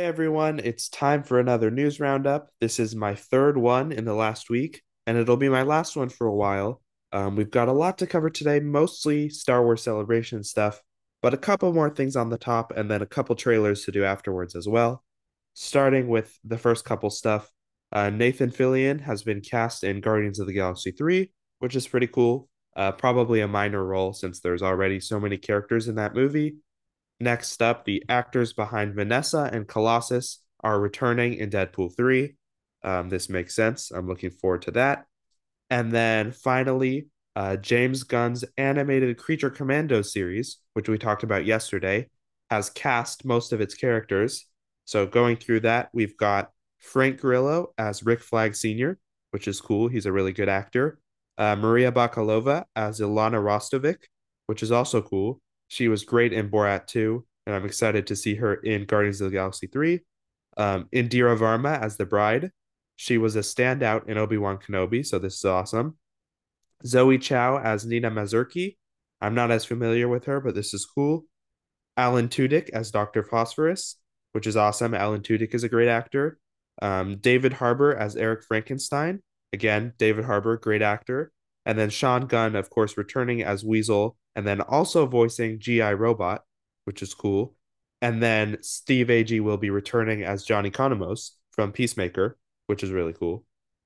Everyone, it's time for another news roundup. This is my third one in the last week, and it'll be my last one for a while. We've got a lot to cover today, mostly Star Wars Celebration stuff, but a couple more things on the top, and then a couple trailers to do afterwards as well. Starting with the first couple stuff, Nathan Fillion has been cast in Guardians of the Galaxy 3, which is pretty cool. Probably a minor role since there's already so many characters in that movie. Next up, the actors behind Vanessa and Colossus are returning in Deadpool 3. This makes sense. I'm looking forward to that. And then finally, James Gunn's animated Creature Commando series, which we talked about yesterday, has cast most of its characters. So going through that, we've got Frank Grillo as Rick Flag Sr., which is cool. He's a really good actor. Maria Bakalova as Ilana Rostovic, which is also cool. She was great in Borat 2, and I'm excited to see her in Guardians of the Galaxy 3. Indira Varma as the bride. She was a standout in Obi-Wan Kenobi, so this is awesome. Zoe Chow as Nina Mazurki. I'm not as familiar with her, but this is cool. Alan Tudyk as Dr. Phosphorus, which is awesome. Alan Tudyk is a great actor. David Harbour as Eric Frankenstein. Again, David Harbour, great actor. And then Sean Gunn, of course, returning as Weasel, and then also voicing G.I. Robot, which is cool. And then Steve Agee will be returning as Johnny Economos from Peacemaker, which is really cool.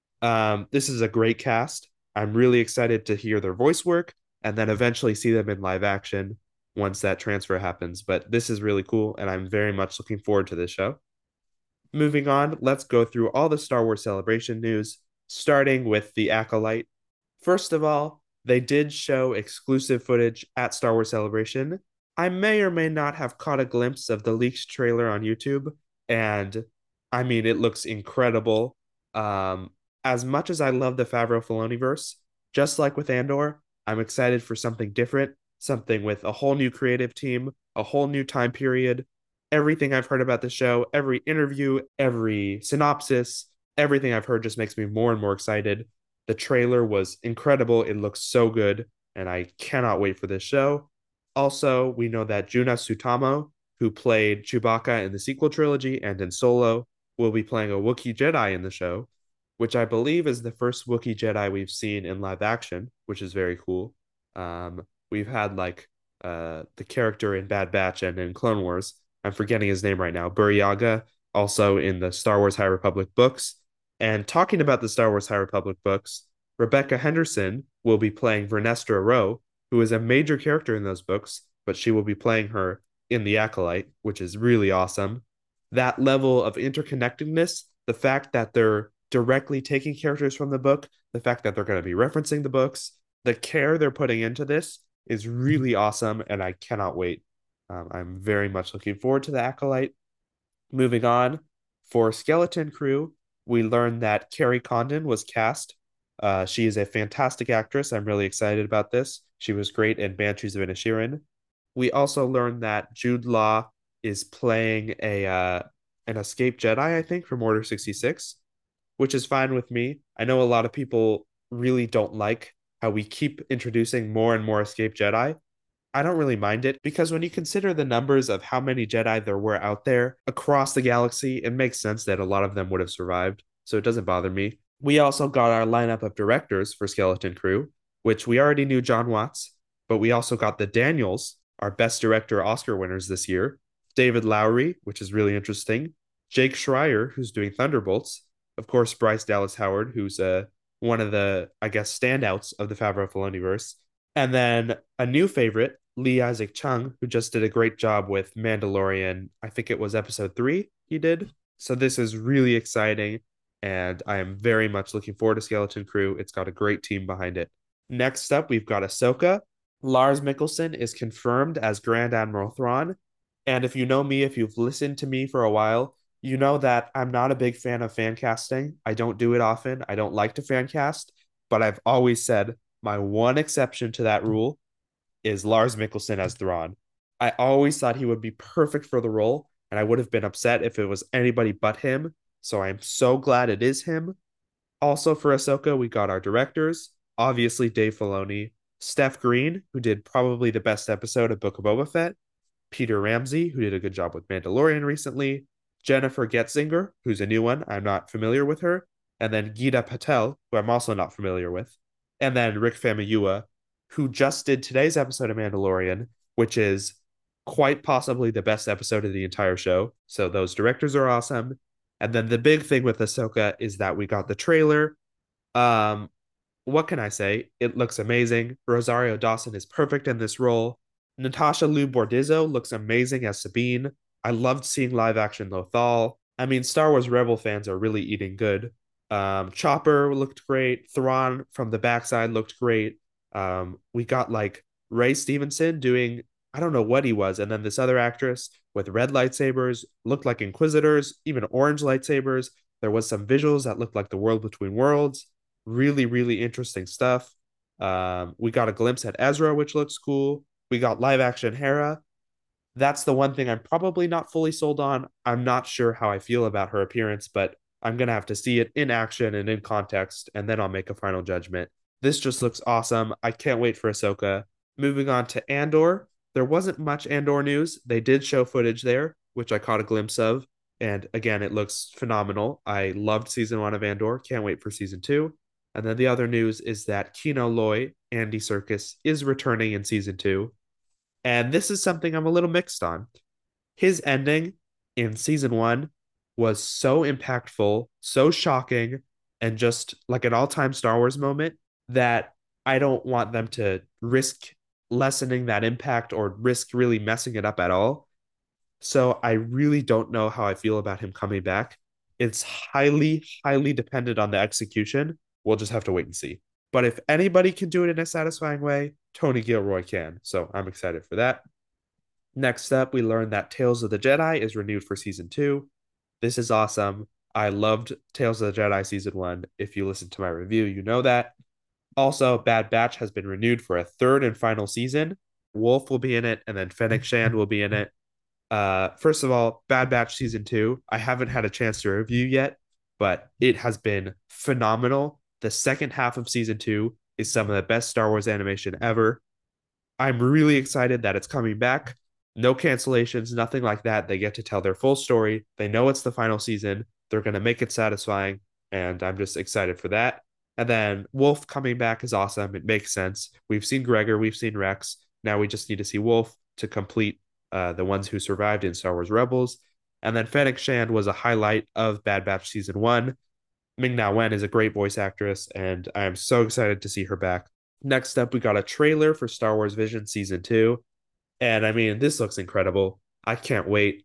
This is a great cast. I'm really excited to hear their voice work and then eventually see them in live action once that transfer happens. But this is really cool, and I'm very much looking forward to this show. Moving on, let's go through all the Star Wars Celebration news, starting with The Acolyte. First of all, they did show exclusive footage at Star Wars Celebration. I may or may not have caught a glimpse of the leaked trailer on YouTube, and I mean, it looks incredible. Um, as much as I love the Favreau Filoni verse, just like with Andor, I'm excited for something different, something with a whole new creative team, a whole new time period. Everything I've heard about the show, every interview, every synopsis, everything I've heard just makes me more and more excited. The trailer was incredible. It looks so good, and I cannot wait for this show. Also, we know that Juna Sutamo, who played Chewbacca in the sequel trilogy and in Solo, will be playing a Wookiee Jedi in the show, which I believe is the first Wookiee Jedi we've seen in live action, which is very cool. We've had like the character in Bad Batch and in Clone Wars. I'm forgetting his name right now. Buryaga, also in the Star Wars High Republic books. And talking about the Star Wars High Republic books, Rebecca Henderson will be playing Vernestra Rowe, who is a major character in those books, but she will be playing her in The Acolyte, which is really awesome. That level of interconnectedness, the fact that they're directly taking characters from the book, the fact that they're going to be referencing the books, the care they're putting into this is really awesome, and I cannot wait. I'm very much looking forward to The Acolyte. Moving on, for Skeleton Crew, we learned that Carrie Condon was cast. She is a fantastic actress. I'm really excited about this. She was great in Banshees of Inisherin. We also learned that Jude Law is playing a an escaped Jedi, I think, from Order 66, which is fine with me. I know a lot of people really don't like how we keep introducing more and more escaped Jedi. I don't really mind it because when you consider the numbers of how many Jedi there were out there across the galaxy, it makes sense that a lot of them would have survived. So it doesn't bother me. We also got our lineup of directors for Skeleton Crew, which we already knew John Watts, but we also got the Daniels, our best director Oscar winners this year, David Lowery, which is really interesting, Jake Schreier, who's doing Thunderbolts, of course, Bryce Dallas Howard, who's one of the, I guess, standouts of the Favreau Filoniverse, and then a new favorite, Lee Isaac Chung, who just did a great job with Mandalorian. I think it was episode 3 he did. So this is really exciting, and I am very much looking forward to Skeleton Crew. It's got a great team behind it. Next up, we've got Ahsoka. Lars Mikkelsen is confirmed as Grand Admiral Thrawn. And if you know me, if you've listened to me for a while, you know that I'm not a big fan of fan casting. I don't do it often. I don't like to fan cast, but I've always said my one exception to that rule is Lars Mikkelsen as Thrawn. I always thought he would be perfect for the role, and I would have been upset if it was anybody but him. So I'm so glad it is him. Also for Ahsoka, we got our directors, obviously Dave Filoni, Steph Green, who did probably the best episode of Book of Boba Fett, Peter Ramsey, who did a good job with Mandalorian recently, Jennifer Getzinger, who's a new one. I'm not familiar with her. And then Geeta Patel, who I'm also not familiar with. And then Rick Famuyiwa, who just did today's episode of Mandalorian, which is quite possibly the best episode of the entire show. So those directors are awesome. And then the big thing with Ahsoka is that we got the trailer. Um, what can I say? It looks amazing. Rosario Dawson is perfect in this role. Natasha Liu Bordizzo looks amazing as Sabine. I loved seeing live action Lothal. I mean, Star Wars Rebel fans are really eating good. Chopper looked great. Thrawn from the backside looked great. We got like Ray Stevenson doing, I don't know what he was, and then this other actress with red lightsabers looked like Inquisitors, even orange lightsabers. There was some visuals that looked like the world between worlds. Really, really interesting stuff. We got a glimpse at Ezra, which looks cool. We got live action Hera. That's the one thing I'm probably not fully sold on. I'm not sure how I feel about her appearance, but I'm gonna have to see it in action and in context, and then I'll make a final judgment. This just looks awesome. I can't wait for Ahsoka. Moving on to Andor, there wasn't much Andor news. They did show footage there, which I caught a glimpse of, and again, it looks phenomenal. I loved season one of Andor. Can't wait for season two. And then the other news is that Kino Loy, Andy Serkis, is returning in season two. And this is something I'm a little mixed on. His ending in season one was so impactful, so shocking, and just like an all time Star Wars moment that I don't want them to risk lessening that impact or risk really messing it up at all. So I really don't know how I feel about him coming back. It's highly, highly dependent on the execution. We'll just have to wait and see. But if anybody can do it in a satisfying way, Tony Gilroy can. So I'm excited for that. Next up, we learned that Tales of the Jedi is renewed for season two. This is awesome. I loved Tales of the Jedi season one. If you listen to my review, you know that. Also, Bad Batch has been renewed for a third and final season. Wolf will be in it, and then Fennec Shand will be in it. First of all, Bad Batch season two, I haven't had a chance to review yet, but it has been phenomenal. The second half of season two is some of the best Star Wars animation ever. I'm really excited that it's coming back. No cancellations, nothing like that. They get to tell their full story. They know it's the final season. They're going to make it satisfying. And I'm just excited for that. And then Wolf coming back is awesome. It makes sense. We've seen Gregor, we've seen Rex. Now we just need to see Wolf to complete the ones who survived in Star Wars Rebels. And then Fennec Shand was a highlight of Bad Batch season one. Ming Na Wen is a great voice actress, and I am so excited to see her back. Next up, we got a trailer for Star Wars Vision Season 2. And I mean, this looks incredible. I can't wait.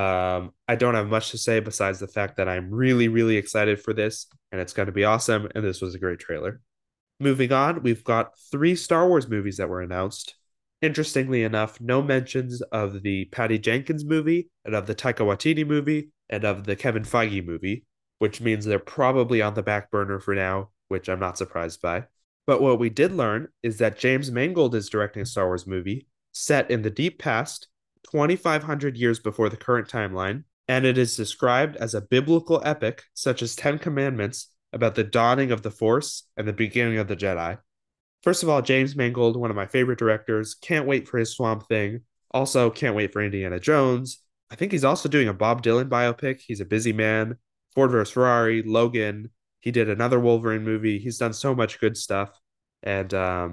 I don't have much to say besides the fact that I'm really, really excited for this, and it's going to be awesome. And this was a great trailer. Moving on, we've got three Star Wars movies that were announced. Interestingly enough, no mentions of the Patty Jenkins movie, and of the Taika Waititi movie, and of the Kevin Feige movie, which means they're probably on the back burner for now, which I'm not surprised by. But what we did learn is that James Mangold is directing a Star Wars movie set in the deep past, 2,500 years before the current timeline, and it is described as a biblical epic such as Ten Commandments about the dawning of the Force and the beginning of the Jedi. First of all, James Mangold, one of my favorite directors, can't wait for his Swamp Thing. Also, can't wait for Indiana Jones. I think he's also doing a Bob Dylan biopic. He's a busy man. Ford vs. Ferrari, Logan. He did another Wolverine movie. He's done so much good stuff. And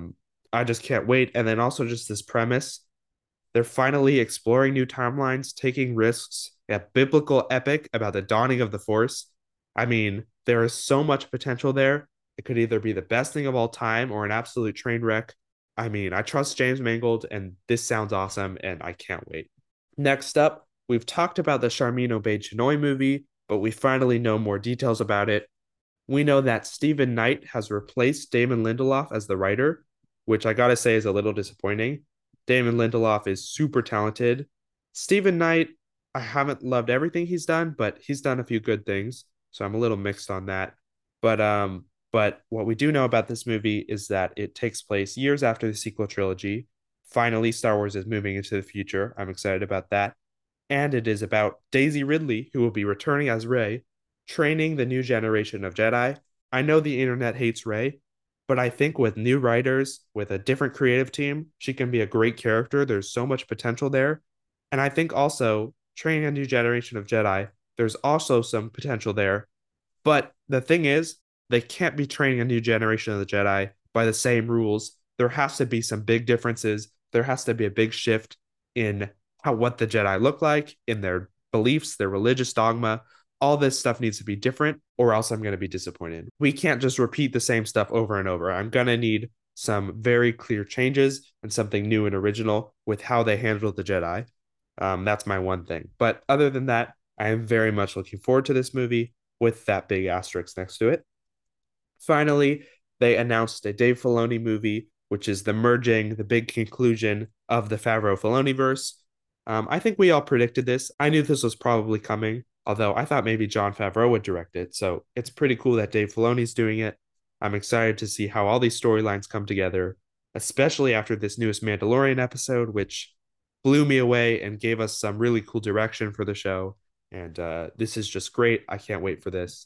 I just can't wait. And then also just this premise. They're finally exploring new timelines, taking risks. A biblical epic about the dawning of the Force. I mean, there is so much potential there. It could either be the best thing of all time or an absolute train wreck. I mean, I trust James Mangold, and this sounds awesome, and I can't wait. Next up, we've talked about the Charmin Obaid-Chinoy movie, but we finally know more details about it. We know that Stephen Knight has replaced Damon Lindelof as the writer, which I gotta say is a little disappointing. Damon Lindelof is super talented. Stephen Knight, I haven't loved everything he's done, but he's done a few good things, so I'm a little mixed on that. But what we do know about this movie is that it takes place years after the sequel trilogy. Finally, Star Wars is moving into the future. I'm excited about that. And it is about Daisy Ridley, who will be returning as Rey, training the new generation of Jedi. I know the internet hates Rey, but I think with new writers, with a different creative team, she can be a great character. There's so much potential there. And I think also training a new generation of Jedi, There's also some potential there. But the thing is, they can't be training a new generation of the Jedi by the same rules. There has to be some big differences. There has to be a big shift in how what the Jedi look like, in their beliefs, their religious dogma. All this stuff needs to be different, or else I'm going to be disappointed. We can't just repeat the same stuff over and over. I'm going to need some very clear changes and something new and original with how they handle the Jedi. That's my one thing. But other than that, I am very much looking forward to this movie with that big asterisk next to it. Finally, they announced a Dave Filoni movie, which is the merging, the big conclusion of the Favreau Filoni verse. I think we all predicted this. I knew this was probably coming, although I thought maybe Jon Favreau would direct it. So it's pretty cool that Dave Filoni's doing it. I'm excited to see how all these storylines come together, especially after this newest Mandalorian episode, which blew me away and gave us some really cool direction for the show. And this is just great. I can't wait for this.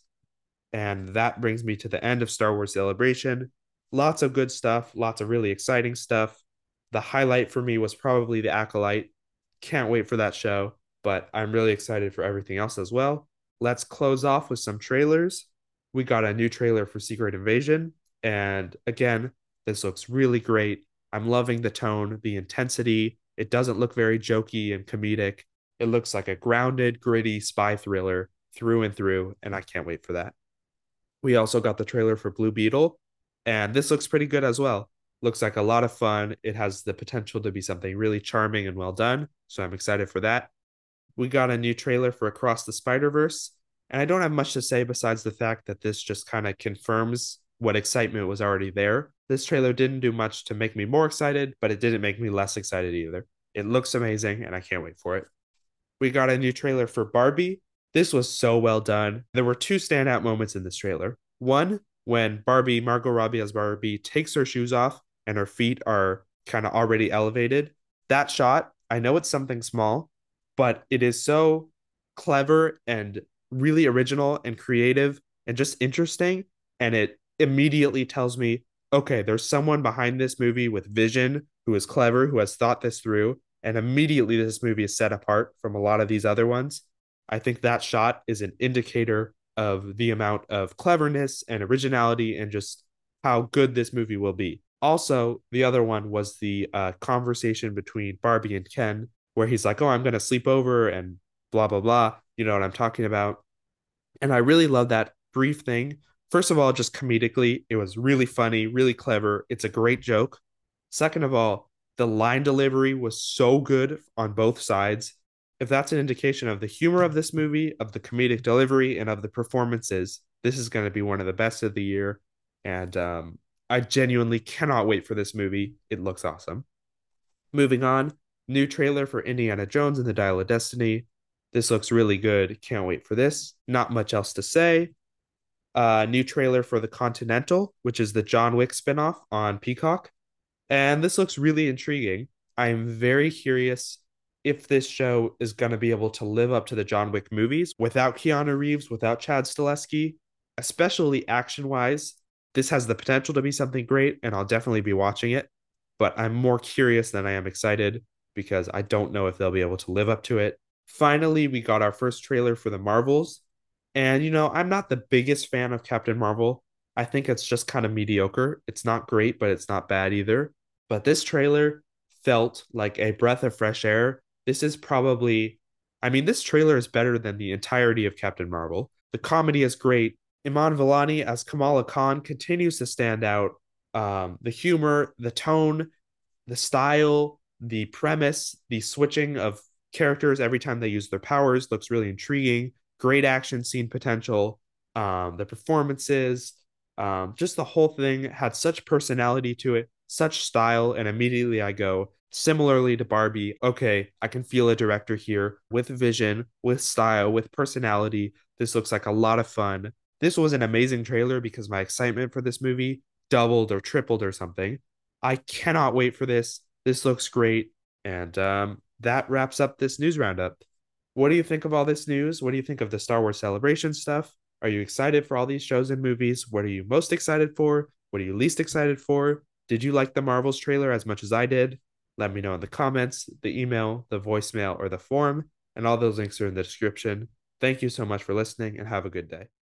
And that brings me to the end of Star Wars Celebration. Lots of good stuff, lots of really exciting stuff. The highlight for me was probably The Acolyte. Can't wait for that show, but I'm really excited for everything else as well. Let's close off with some trailers. We got a new trailer for Secret Invasion. And again, this looks really great. I'm loving the tone, the intensity. It doesn't look very jokey and comedic. It looks like a grounded, gritty spy thriller through and through, and I can't wait for that. We also got the trailer for Blue Beetle, and this looks pretty good as well. Looks like a lot of fun. It has the potential to be something really charming and well done, so I'm excited for that. We got a new trailer for Across the Spider-Verse, and I don't have much to say besides the fact that this just kind of confirms what excitement was already there. This trailer didn't do much to make me more excited, but it didn't make me less excited either. It looks amazing, and I can't wait for it. We got a new trailer for Barbie. This was so well done. There were two standout moments in this trailer. One, when Barbie, Margot Robbie as Barbie, takes her shoes off and her feet are kind of already elevated. That shot, I know it's something small, but it is so clever and really original and creative and just interesting. And it immediately tells me, okay, there's someone behind this movie with vision who is clever, who has thought this through. And immediately this movie is set apart from a lot of these other ones. I think that shot is an indicator of the amount of cleverness and originality and just how good this movie will be. Also, the other one was the conversation between Barbie and Ken, where he's like, "Oh, I'm going to sleep over and blah, blah, blah." You know what I'm talking about. And I really love that brief thing. First of all, just comedically, it was really funny, really clever. It's a great joke. Second of all, the line delivery was so good on both sides. If that's an indication of the humor of this movie, of the comedic delivery, and of the performances, this is going to be one of the best of the year. And I genuinely cannot wait for this movie. It looks awesome. Moving on, new trailer for Indiana Jones and the Dial of Destiny. This looks really good. Can't wait for this. Not much else to say. New trailer for The Continental, which is the John Wick spinoff on Peacock. And this looks really intriguing. I'm very curious if this show is going to be able to live up to the John Wick movies without Keanu Reeves, without Chad Stahelski, especially action wise. This has the potential to be something great, and I'll definitely be watching it. But I'm more curious than I am excited because I don't know if they'll be able to live up to it. Finally, we got our first trailer for the Marvels. And, I'm not the biggest fan of Captain Marvel. I think it's just kind of mediocre. It's not great, but it's not bad either. But this trailer felt like a breath of fresh air. This is probably, I mean, this trailer is better than the entirety of Captain Marvel. The comedy is great. Iman Vellani as Kamala Khan continues to stand out. The humor, the tone, the style, the premise, the switching of characters every time they use their powers looks really intriguing. Great action scene potential. The performances, just the whole thing had such personality to it, such style, and immediately I go, similarly to Barbie, okay, I can feel a director here with vision, with style, with personality. This looks like a lot of fun. This was an amazing trailer because my excitement for this movie doubled or tripled or something. I cannot wait for this. This looks great. And that wraps up this news roundup. What do you think of all this news? What do you think of the Star Wars Celebration stuff? Are you excited for all these shows and movies? What are you most excited for? What are you least excited for? Did you like the Marvels trailer as much as I did? Let me know in the comments, the email, the voicemail, or the forum, and all those links are in the description. Thank you so much for listening and have a good day.